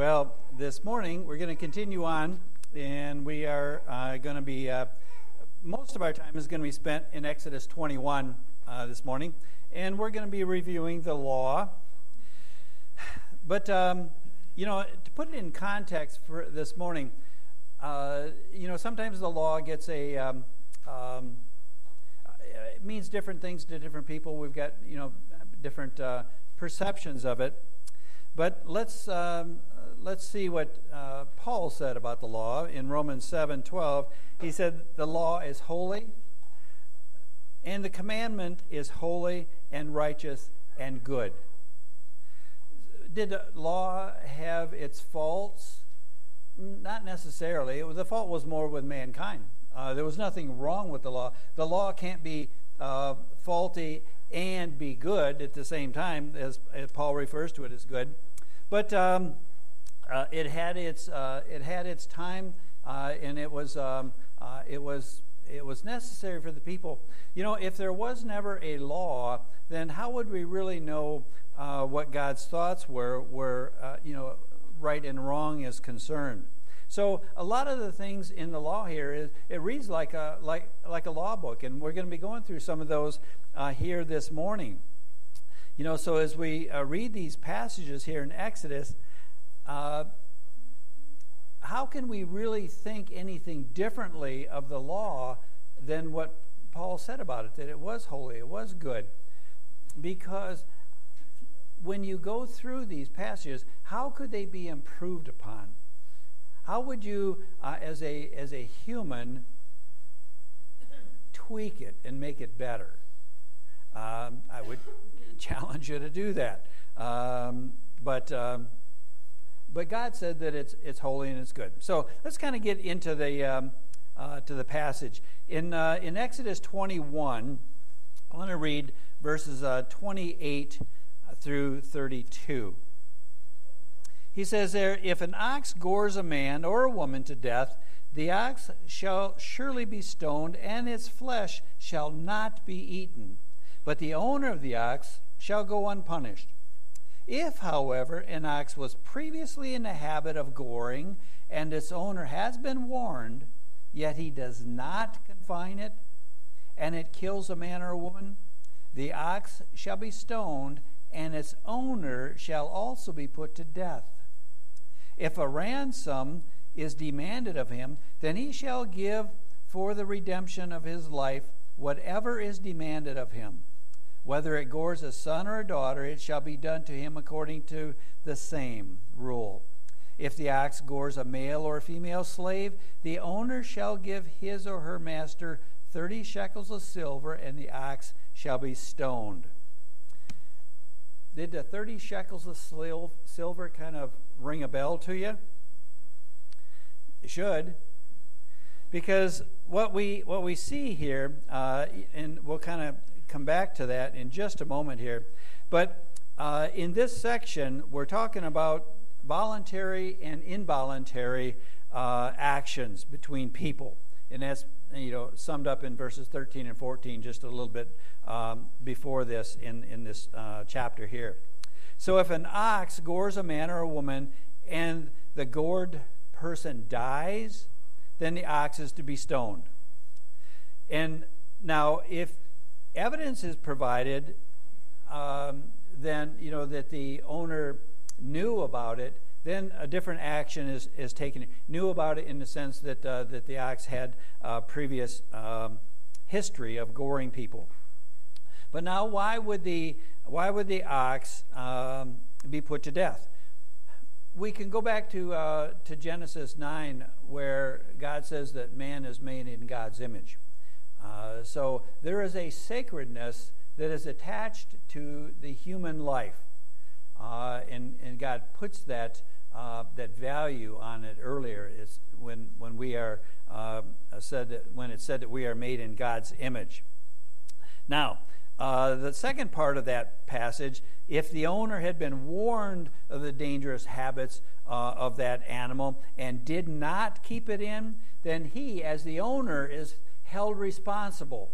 Well, this morning we're going to continue on, and we are going to be, most of our time is going to be spent in Exodus 21 this morning, and we're going to be reviewing the law. But, to put it in context for this morning, sometimes the law gets it means different things to different people. We've got, different perceptions of it. But let's see what Paul said about the law in Romans 7:12. He said the law is holy, and the commandment is holy and righteous and good. Did the law have its faults? Not necessarily. The fault was more with mankind. There was nothing wrong with the law. The law can't be faulty and be good at the same time, as Paul refers to it as good. But it had its time, and it was necessary for the people. If there was never a law, then how would we really know what God's thoughts were right and wrong is concerned? So a lot of the things in the law here it reads like a law book, and we're going to be going through some of those here this morning. So as we read these passages here in Exodus, how can we really think anything differently of the law than what Paul said about it, that it was holy, it was good? Because when you go through these passages, how could they be improved upon? How would you, as a human, tweak it and make it better? I would challenge you to do that. But God said that it's holy and it's good. So let's kind of get into the to the passage in Exodus 21. I want to read verses 28 through 32. He says there, "If an ox gores a man or a woman to death, the ox shall surely be stoned, and its flesh shall not be eaten. But the owner of the ox shall go unpunished. If, however, an ox was previously in the habit of goring, and its owner has been warned, yet he does not confine it, and it kills a man or a woman, the ox shall be stoned, and its owner shall also be put to death. If a ransom is demanded of him, then he shall give for the redemption of his life whatever is demanded of him. Whether it gores a son or a daughter, it shall be done to him according to the same rule. If the ox gores a male or a female slave, the owner shall give his or her master 30 shekels of silver, and the ox shall be stoned." Did the 30 shekels of silver kind of ring a bell to you? It should. Because what we see here, and we'll kind of come back to that in just a moment here, but in this section, we're talking about voluntary and involuntary actions between people. And that's summed up in verses 13 and 14, just a little bit before this in this chapter here. So if an ox gores a man or a woman and the gored person dies, then the ox is to be stoned. And now if evidence is provided, then that the owner knew about it, then a different action is taken. Knew about it in the sense that the ox had previous history of goring people. But now, why would the ox be put to death? We can go back to Genesis 9, where God says that man is made in God's image. So there is a sacredness that is attached to the human life, and God puts that value on it earlier. It's when we are when it's said that we are made in God's image. Now, the second part of that passage, if the owner had been warned of the dangerous habits of that animal and did not keep it in, then he, as the owner, is held responsible.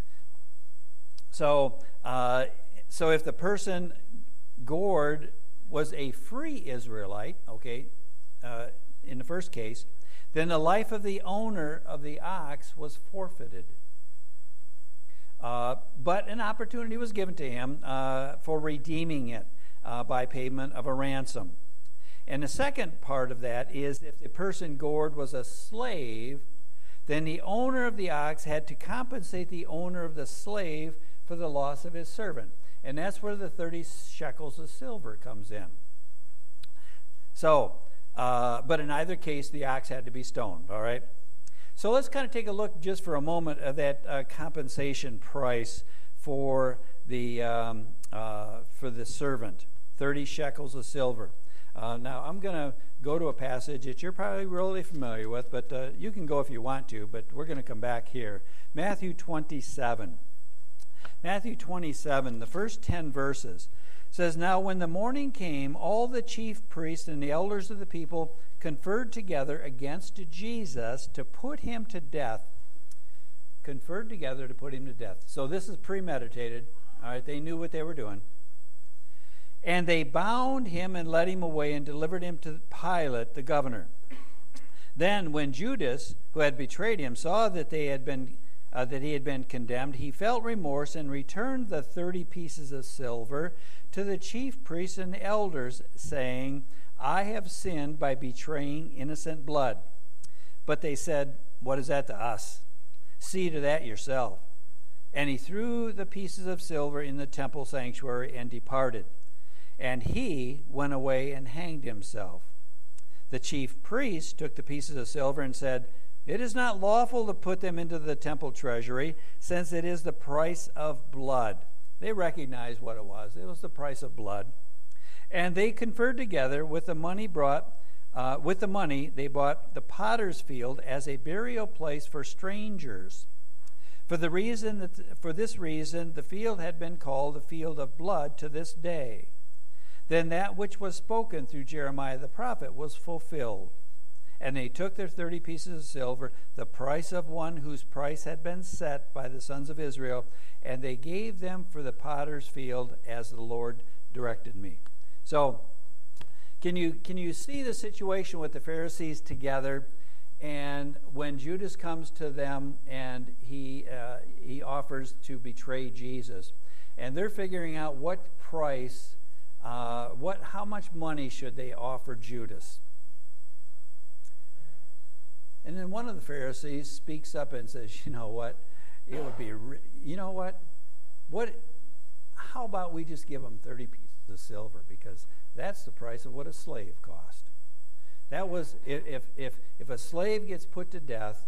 So if the person gored was a free Israelite, okay, in the first case, then the life of the owner of the ox was forfeited. But an opportunity was given to him for redeeming it by payment of a ransom. And the second part of that is if the person gored was a slave, then the owner of the ox had to compensate the owner of the slave for the loss of his servant. And that's where the 30 shekels of silver comes in. So, but in either case, the ox had to be stoned, all right? So let's kind of take a look just for a moment at that compensation price for the servant, 30 shekels of silver. Now, I'm going to go to a passage that you're probably really familiar with, but you can go if you want to, but we're going to come back here. Matthew 27. Matthew 27, the first 10 verses, says, "Now when the morning came, all the chief priests and the elders of the people conferred together against Jesus to put him to death." Conferred together to put him to death. So this is premeditated. All right, they knew what they were doing. "And they bound him and led him away and delivered him to Pilate, the governor. Then when Judas, who had betrayed him, saw that he had been condemned, he felt remorse and returned the 30 pieces of silver to the chief priests and the elders, saying, 'I have sinned by betraying innocent blood.' But they said, 'What is that to us? See to that yourself.' And he threw the pieces of silver in the temple sanctuary and departed. And he went away and hanged himself. The chief priests took the pieces of silver and said, 'It is not lawful to put them into the temple treasury, since it is the price of blood.'" They recognized what it was. It was the price of blood. "And they conferred together with the money they bought the potter's field as a burial place for strangers. For this reason, the field had been called the field of blood to this day. Then that which was spoken through Jeremiah the prophet was fulfilled. And they took their 30 pieces of silver, the price of one whose price had been set by the sons of Israel, and they gave them for the potter's field as the Lord directed me." So, can you see the situation with the Pharisees together? And when Judas comes to them and he offers to betray Jesus, and they're figuring out what price, how much money should they offer Judas? And then one of the Pharisees speaks up and says, "You know what? It would be, how about we just give him 30 pieces of silver, because that's the price of what a slave cost." That was, if a slave gets put to death,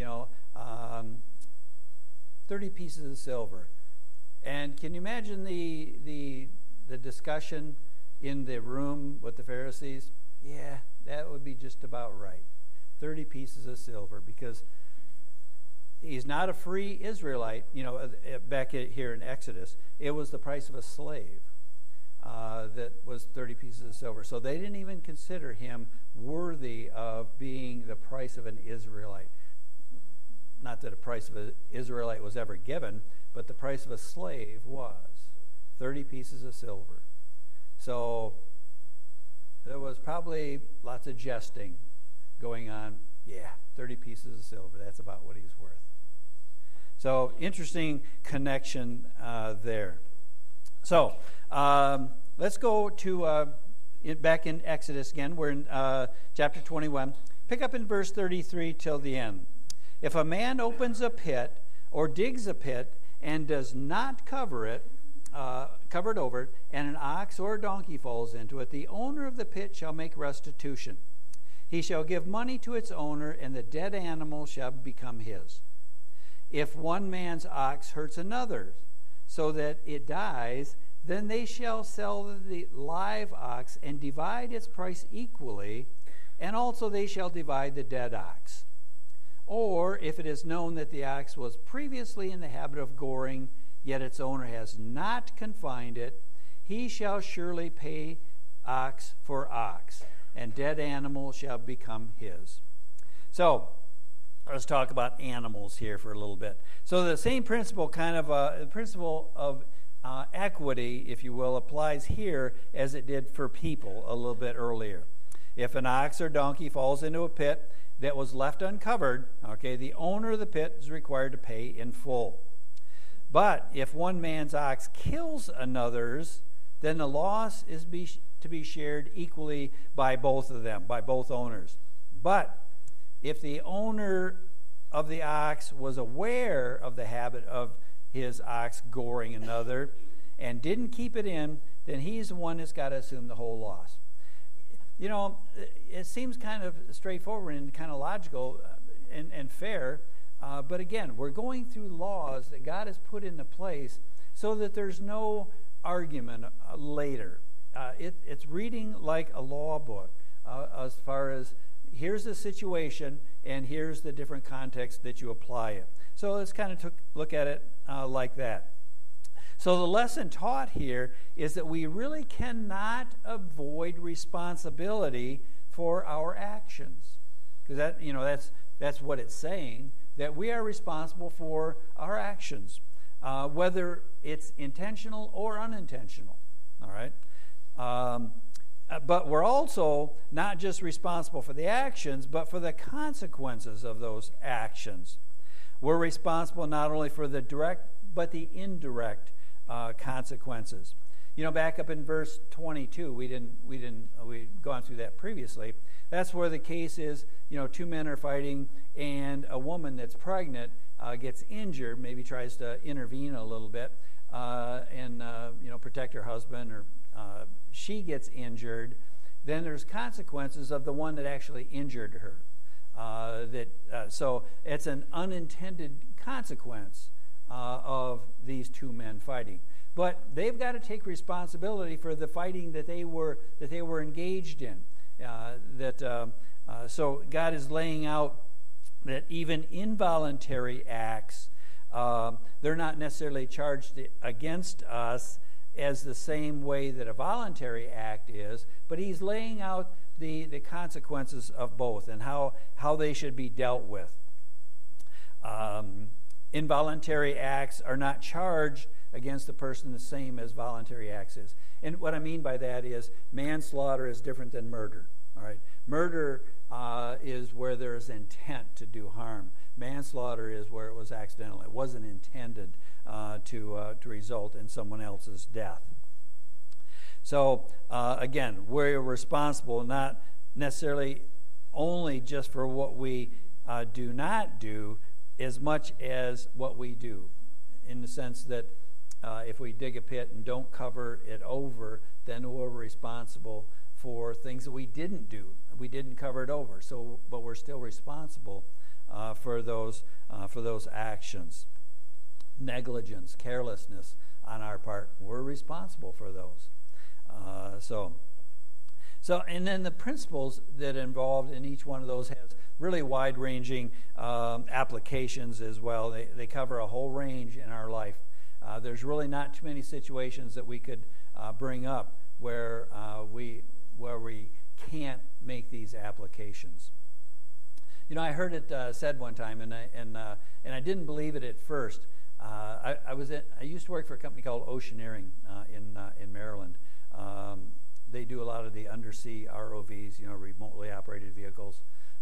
30 pieces of silver. And can you imagine the discussion in the room with the Pharisees? Yeah, that would be just about right. 30 pieces of silver, because he's not a free Israelite. Back here in Exodus, it was the price of a slave that was 30 pieces of silver. So they didn't even consider him worthy of being the price of an Israelite. Not that a price of an Israelite was ever given, but the price of a slave was 30 pieces of silver. So there was probably lots of jesting going on. Yeah, 30 pieces of silver, that's about what he's worth. So interesting connection there. So let's go to back in Exodus again. We're in chapter 21. Pick up in verse 33 till the end. "If a man opens a pit or digs a pit and does not cover it over, and an ox or a donkey falls into it, the owner of the pit shall make restitution. He shall give money to its owner, and the dead animal shall become his. If one man's ox hurts another, so that it dies, then they shall sell the live ox and divide its price equally, and also they shall divide the dead ox. Or if it is known that the ox was previously in the habit of goring, yet its owner has not confined it, he shall surely pay ox for ox, and dead animal shall become his." So let's talk about animals here for a little bit. So the same principle, the principle of equity, if you will, applies here as it did for people a little bit earlier. If an ox or donkey falls into a pit that was left uncovered, okay, the owner of the pit is required to pay in full. But if one man's ox kills another's, then the loss is to be shared equally by both of them, by both owners. But if the owner of the ox was aware of the habit of his ox goring another and didn't keep it in, then he's the one that's got to assume the whole loss. You know, it seems kind of straightforward and kind of logical and fair, but again, we're going through laws that God has put into place so that there's no argument later. It's reading like a law book as far as here's the situation and here's the different context that you apply it. So let's kind of look at it like that. So the lesson taught here is that we really cannot avoid responsibility for our actions, because that's what it's saying, that we are responsible for our actions, whether it's intentional or unintentional. All right. But we're also not just responsible for the actions, but for the consequences of those actions. We're responsible not only for the direct, but the indirect consequences. You know, back up in verse 22, we'd gone through that previously. That's where the case is, you know, two men are fighting, and a woman that's pregnant gets injured, maybe tries to intervene a little bit, and protect her husband, or she gets injured. Then there's consequences of the one that actually injured her. So it's an unintended consequence of these two men fighting. But they've got to take responsibility for the fighting that they were engaged in. So God is laying out that even involuntary acts, they're not necessarily charged against us as the same way that a voluntary act is, but he's laying out the consequences of both and how they should be dealt with. Involuntary acts are not charged against the person the same as voluntary acts is. And what I mean by that is manslaughter is different than murder. All right, murder is where there is intent to do harm. Manslaughter is where it was accidental. It wasn't intended to result in someone else's death. So again, we're responsible not necessarily only just for what we do not do, as much as what we do, in the sense that if we dig a pit and don't cover it over, then we're responsible for things that we didn't do. We didn't cover it over, but we're still responsible for those actions. Negligence, carelessness on our part, we're responsible for those. So, and then the principles that are involved in each one of those has really wide-ranging applications as well. They cover a whole range in our life. There's really not too many situations that we could bring up where we can't make these applications. You know, I heard it said one time, and I didn't believe it at first. I used to work for a company called Oceaneering in Maryland. They do a lot of the undersea ROVs, remotely operated vehicles.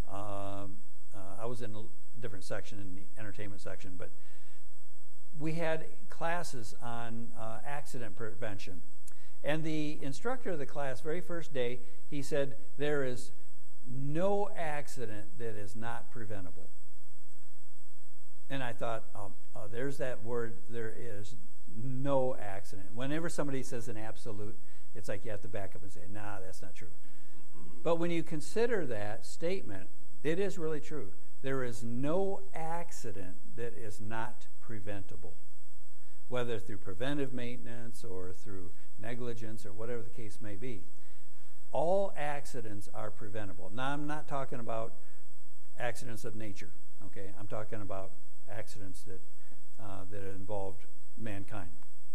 I was in a different section, in the entertainment section, but we had classes on accident prevention. And the instructor of the class, very first day, he said, there is no accident that is not preventable. And I thought, there's that word, there is no accident. Whenever somebody says an absolute, it's like you have to back up and say, nah, that's not true. But when you consider that statement, it is really true. There is no accident that is not preventable, whether through preventive maintenance or through negligence or whatever the case may be. All accidents are preventable. Now, I'm not talking about accidents of nature, okay? I'm talking about accidents that involved mankind.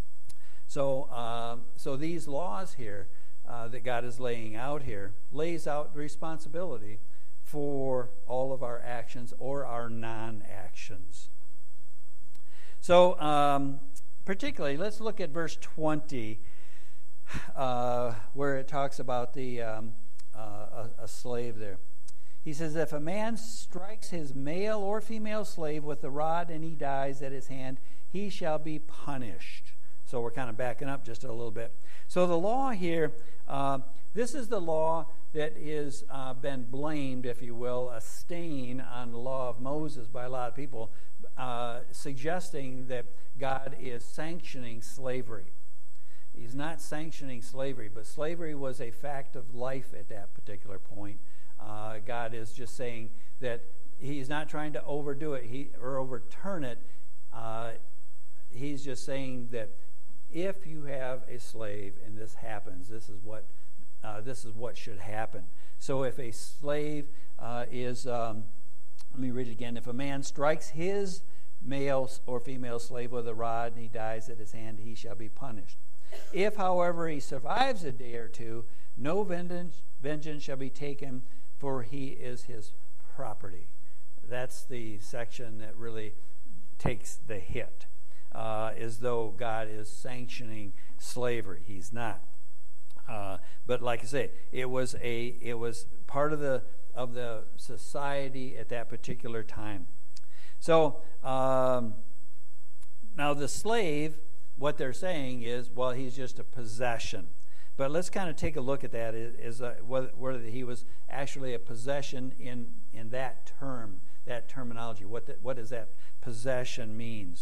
So these laws here that God is laying out here lays out the responsibility for all of our actions or our non-actions. So particularly, let's look at verse 20, where it talks about a slave there. He says, if a man strikes his male or female slave with the rod and he dies at his hand, he shall be punished. So we're kind of backing up just a little bit. So the law here, this is the law that has been blamed, if you will, a stain on the law of Moses by a lot of people, suggesting that God is sanctioning slavery. He's not sanctioning slavery, but slavery was a fact of life at that particular point. God is just saying that he's not trying to overdo it or overturn it. He's just saying that if you have a slave and this happens, this is what should happen. So if a slave let me read it again. If a man strikes his male or female slave with a rod and he dies at his hand, he shall be punished. If, however, he survives a day or two, no vengeance shall be taken, for he is his property. That's the section that really takes the hit, as though God is sanctioning slavery. He's not. But like I say, it was part of the society at that particular time. So now the slave, what they're saying is, well, he's just a possession. But let's kind of take a look at that, whether he was actually a possession in that terminology. What does that possession means?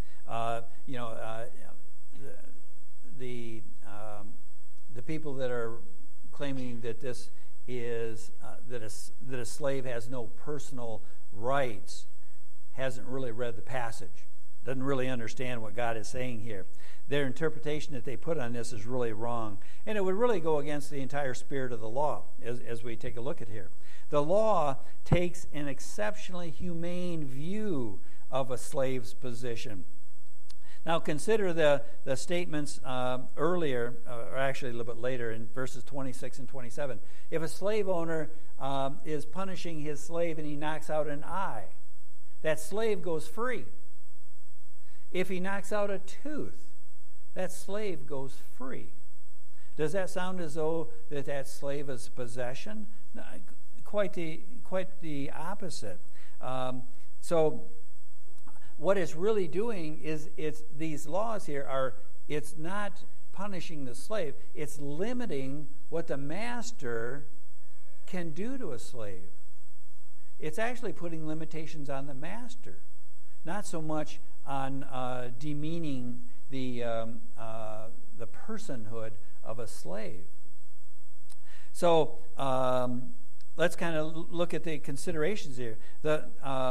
The people that are claiming that this is that a slave has no personal rights hasn't really read the passage, doesn't really understand what God is saying here. Their interpretation that they put on this is really wrong, and it would really go against the entire spirit of the law as we take a look at here. The law takes an exceptionally humane view of a slave's position. Now consider the statements earlier, or actually a little bit later in verses 26 and 27. If a slave owner is punishing his slave and he knocks out an eye, that slave goes free. If he knocks out a tooth, that slave goes free. Does that sound as though that slave is possession? No, quite the opposite. So what it's really doing is these laws here it's not punishing the slave, it's limiting what the master can do to a slave. It's actually putting limitations on the master, not so much on demeaning the personhood of a slave. So let's kind of look at the considerations here. The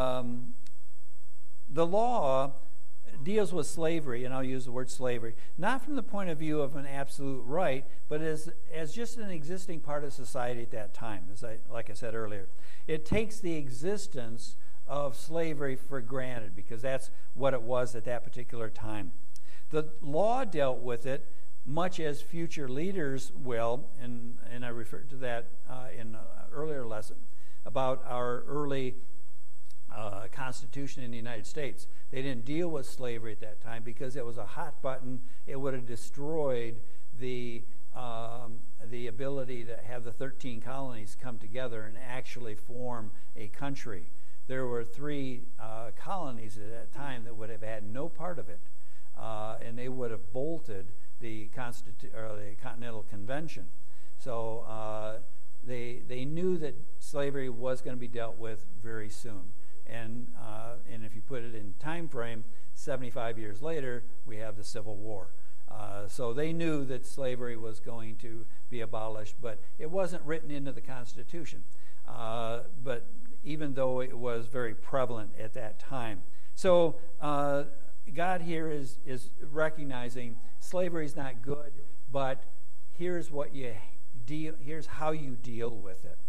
law deals with slavery, and I'll use the word slavery, not from the point of view of an absolute right, but as just an existing part of society at that time, like I said earlier. It takes the existence of slavery for granted because that's what it was at that particular time. The law dealt with it much as future leaders will, and I referred to that in an earlier lesson about our early Constitution in the United States. They didn't deal with slavery at that time because it was a hot button. It would have destroyed the ability to have the 13 colonies come together and actually form a country. There were 3 colonies at that time that would have had no part of it, and they would have bolted the Continental Convention. So they knew that slavery was going to be dealt with very soon. And if you put it in time frame, 75 years later, we have the Civil War. So they knew that slavery was going to be abolished, but it wasn't written into the Constitution. But even though it was very prevalent at that time. So God here is recognizing slavery is not good, but here's how you deal with it.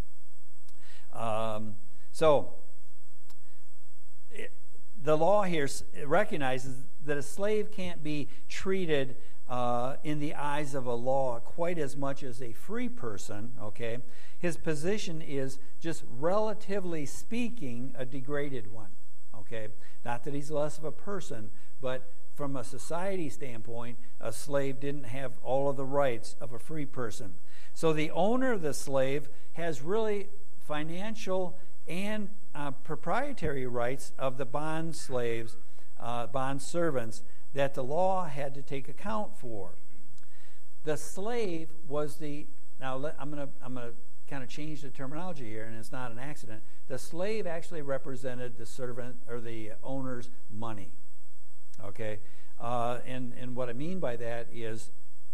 The law here recognizes that a slave can't be treated in the eyes of a law quite as much as a free person, okay? His position is, just relatively speaking, a degraded one, okay? Not that he's less of a person, but from a society standpoint, a slave didn't have all of the rights of a free person. So the owner of the slave has really financial and proprietary rights of the bond slaves, bond servants, that the law had to take account for. The slave was the, now I'm going to kind of change the terminology here, and it's not an accident. The slave actually represented the servant or the owner's money. Okay, and what I mean by that is,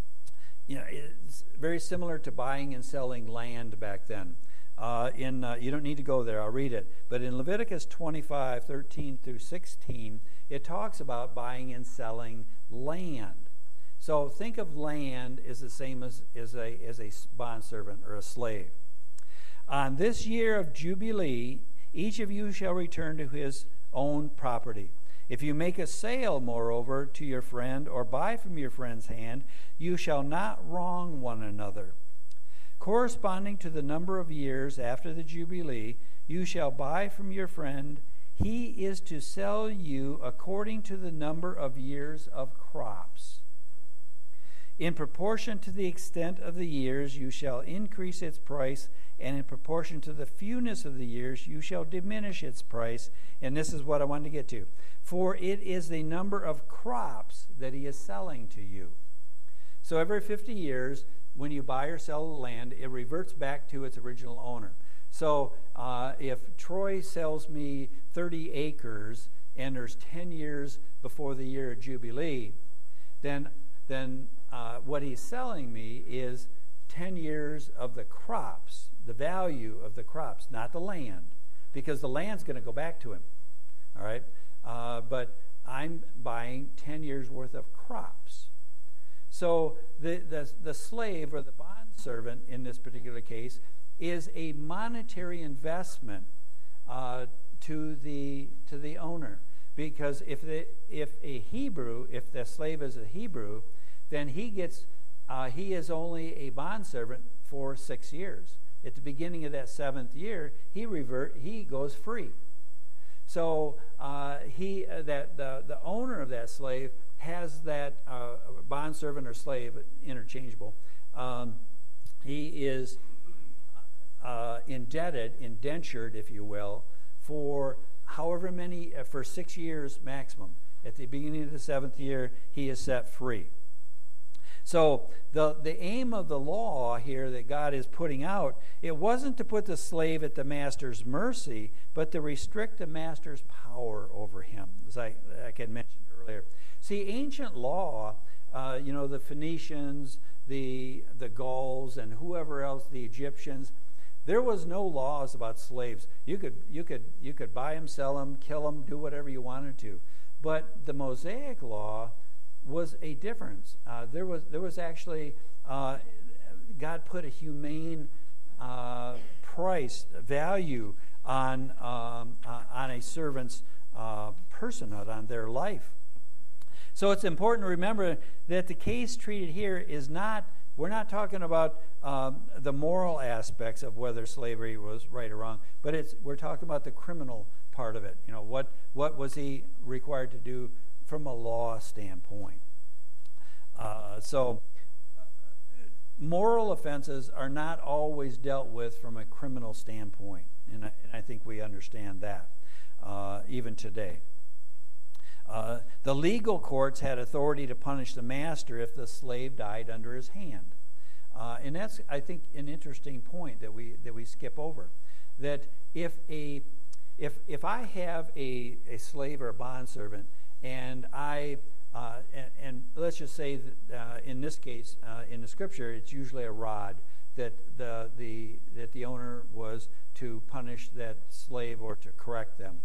it's very similar to buying and selling land back then. You don't need to go there, I'll read it. But in Leviticus 25:13 through 16, it talks about buying and selling land. So think of land as the same as a bondservant or a slave. On this year of Jubilee, each of you shall return to his own property. If you make a sale, moreover, to your friend or buy from your friend's hand, you shall not wrong one another. Corresponding to the number of years after the Jubilee, you shall buy from your friend. He is to sell you according to the number of years of crops. In proportion to the extent of the years, you shall increase its price, and in proportion to the fewness of the years, you shall diminish its price. And this is what I wanted to get to. For it is the number of crops that he is selling to you. So every 50 years, when you buy or sell land, it reverts back to its original owner. So if Troy sells me 30 acres and there's 10 years before the year of Jubilee, then what he's selling me is 10 years of the crops, the value of the crops, not the land, because the land's going to go back to him. All right? But I'm buying 10 years worth of crops. So the slave or the bondservant in this particular case is a monetary investment to the owner, because if the slave is a Hebrew, then he is only a bondservant for 6 years. At the beginning of that 7th year, he goes free. So the owner of that slave has that bondservant or slave, interchangeable. He is indentured, if you will, for however many, for 6 years maximum. At the beginning of the 7th year, he is set free. So the aim of the law here that God is putting out, it wasn't to put the slave at the master's mercy, but to restrict the master's power over him, as I had mentioned earlier. See, ancient law, the Phoenicians, the Gauls, and whoever else, the Egyptians, there was no laws about slaves. You could buy them, sell them, kill them, do whatever you wanted to. But the Mosaic law was a difference. There was actually God put a humane price value on a servant's personhood, on their life. So it's important to remember that the case treated here is not. We're not talking about the moral aspects of whether slavery was right or wrong, but we're talking about the criminal part of it. What was he required to do from a law standpoint? So moral offenses are not always dealt with from a criminal standpoint, and I think we understand that even today. The legal courts had authority to punish the master if the slave died under his hand, and that's, I think, an interesting point that we skip over. That if I have a slave or a bondservant, and and let's just say that in this case, in the scripture, it's usually a rod that the owner was to punish that slave or to correct them.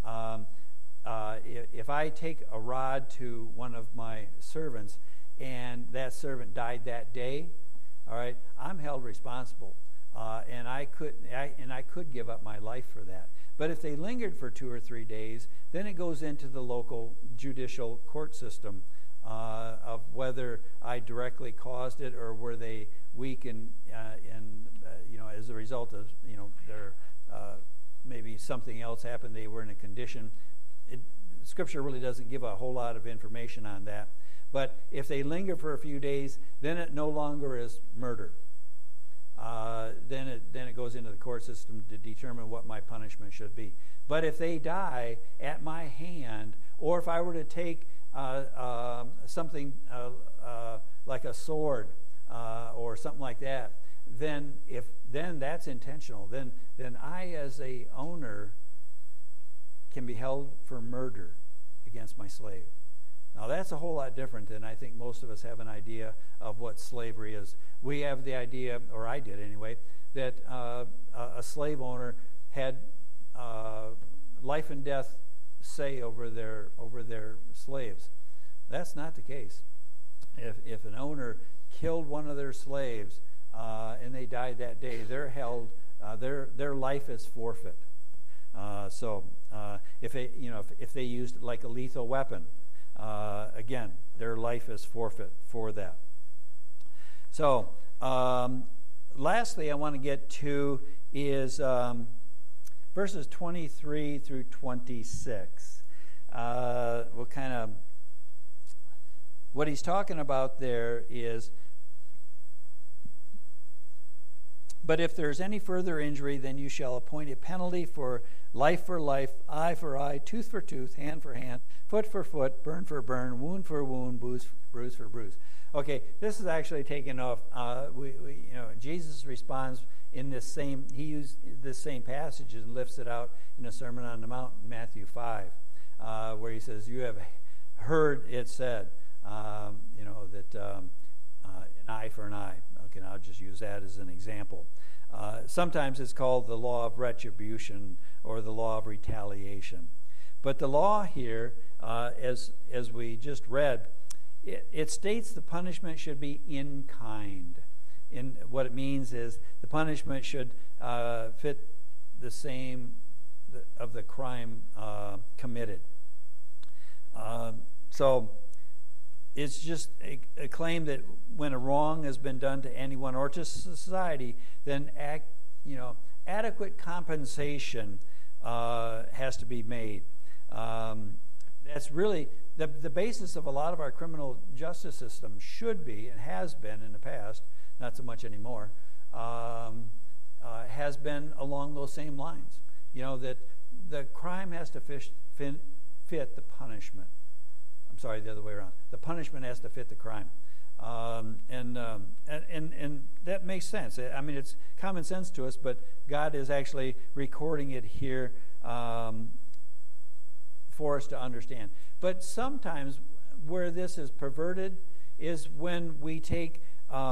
If I take a rod to one of my servants and that servant died that day, all right, I'm held responsible, and I could give up my life for that. But if they lingered for 2 or 3 days, then it goes into the local judicial court system of whether I directly caused it or were they weak and as a result of their maybe something else happened, they were in a condition. Scripture really doesn't give a whole lot of information on that. But if they linger for a few days, then it no longer is murder. Then it goes into the court system to determine what my punishment should be. But if they die at my hand, or if I were to take something like a sword or something like that, then that's intentional. Then I, as a owner, can be held for murder against my slave. Now that's a whole lot different than I think most of us have an idea of what slavery is. We have the idea, or I did anyway, that a slave owner had life and death say over their slaves. That's not the case. If an owner killed one of their slaves and they died that day, they're held. Their life is forfeit. If they used like a lethal weapon, again, their life is forfeit for that. So, lastly, I want to get to is verses 23 through 26. What he's talking about there is, but if there's any further injury, then you shall appoint a penalty for life, eye for eye, tooth for tooth, hand for hand, foot for foot, burn for burn, wound for wound, bruise for bruise. Okay, this is actually taken off. Jesus responds in this same. He used this same passage and lifts it out in a Sermon on the Mount in Matthew 5, where he says, "You have heard it said, that an eye for an eye." Okay, I'll just use that as an example. Sometimes it's called the law of retribution or the law of retaliation. But the law here, as we just read, it states the punishment should be in kind. In what it means is the punishment should fit the same of the crime committed. So it's just a claim that when a wrong has been done to anyone or to society, then adequate compensation has to be made. That's really the basis of a lot of our criminal justice system should be, and has been in the past, not so much anymore, has been along those same lines. That the crime has to fit the punishment. I'm sorry, the other way around. The punishment has to fit the crime. And that makes sense. I mean, it's common sense to us, but God is actually recording it here for us to understand. But sometimes where this is perverted is when we take,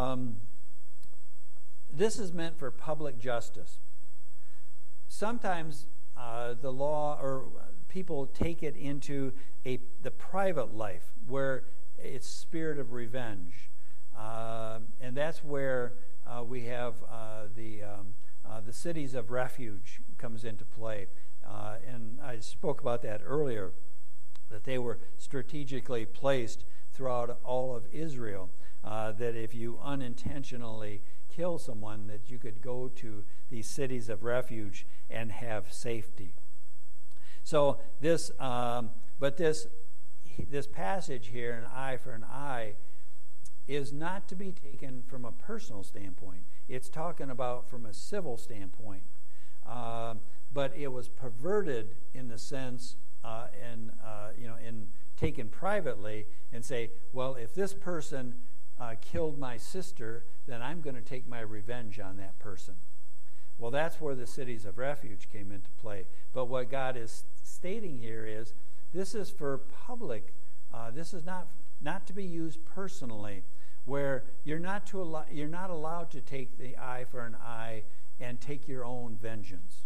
this is meant for public justice. Sometimes the law or people take it into the private life where it's spirit of revenge. And that's where we have the cities of refuge comes into play. And I spoke about that earlier, that they were strategically placed throughout all of Israel, that if you unintentionally kill someone, that you could go to these cities of refuge and have safety. So this passage here, an eye for an eye, is not to be taken from a personal standpoint. It's talking about from a civil standpoint. But it was perverted in the sense, in taken privately, and say, well, if this person killed my sister, then I'm going to take my revenge on that person. Well, that's where the cities of refuge came into play. But what God is stating here is, this is for public. This is not to be used personally, where you're not allowed to take the eye for an eye and take your own vengeance.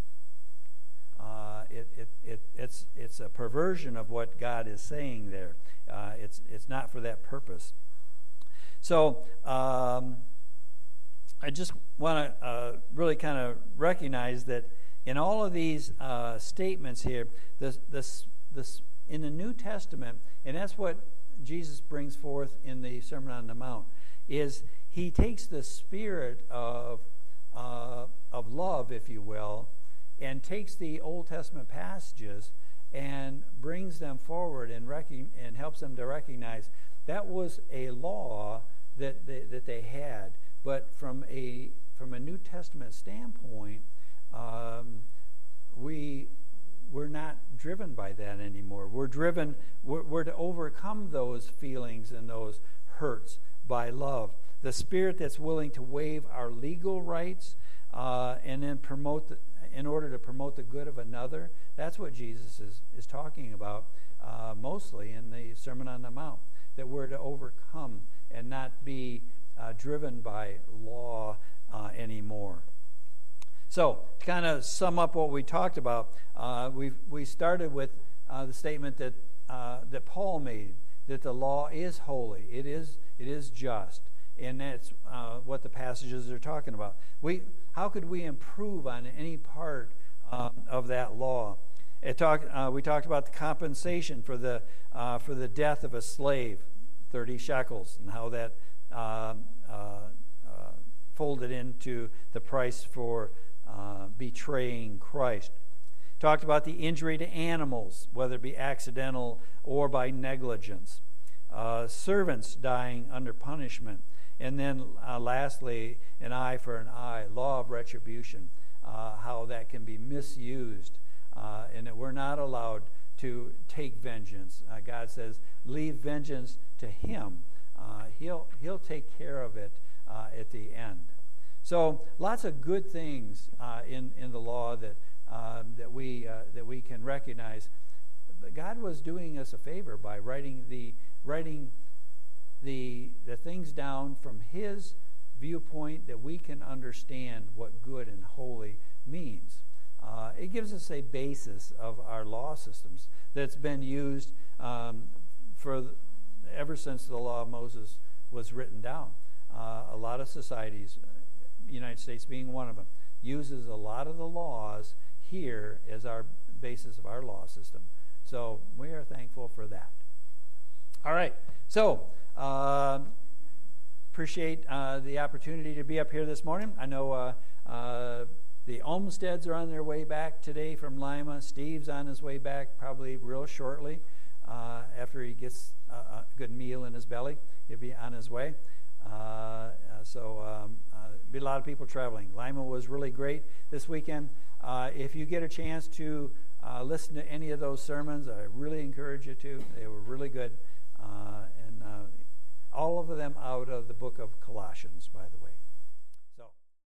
It's a perversion of what God is saying there. It's not for that purpose. So I just want to really kind of recognize that in all of these statements here, this in the New Testament, and that's what Jesus brings forth in the Sermon on the Mount, is he takes the spirit of love, if you will, and takes the Old Testament passages and brings them forward and helps them to recognize that was a law that they had. But from a New Testament standpoint, we're not driven by that anymore. We're to overcome those feelings and those hurts by love. The spirit that's willing to waive our legal rights and then in order to promote the good of another. That's what Jesus is talking about mostly in the Sermon on the Mount, that we're to overcome and not be driven by law anymore. So, to kind of sum up what we talked about, we started with the statement that Paul made, that the law is holy, it is just, and that's what the passages are talking about. How could we improve on any part of that law? We talked about the compensation for the death of a slave, 30 shekels, and how that folded into the price for betraying Christ. Talked about the injury to animals, whether it be accidental or by negligence. Servants dying under punishment. And then lastly, an eye for an eye, law of retribution, how that can be misused, and that we're not allowed to take vengeance. God says, leave vengeance to Him. He'll take care of it at the end. So lots of good things in the law that we can recognize. But God was doing us a favor by writing the things down from His viewpoint, that we can understand what good and holy means. It gives us a basis of our law systems that's been used ever since the law of Moses was written down. A lot of societies, United States being one of them, uses a lot of the laws here as our basis of our law system. So we are thankful for that. All right. So appreciate the opportunity to be up here this morning. I know the Olmsteads are on their way back today from Lima. Steve's on his way back probably real shortly. After he gets a good meal in his belly, he'll be on his way. So be a lot of people traveling. Lima was really great this weekend. If you get a chance to listen to any of those sermons, I really encourage you to. They were really good. And all of them out of the book of Colossians, by the way.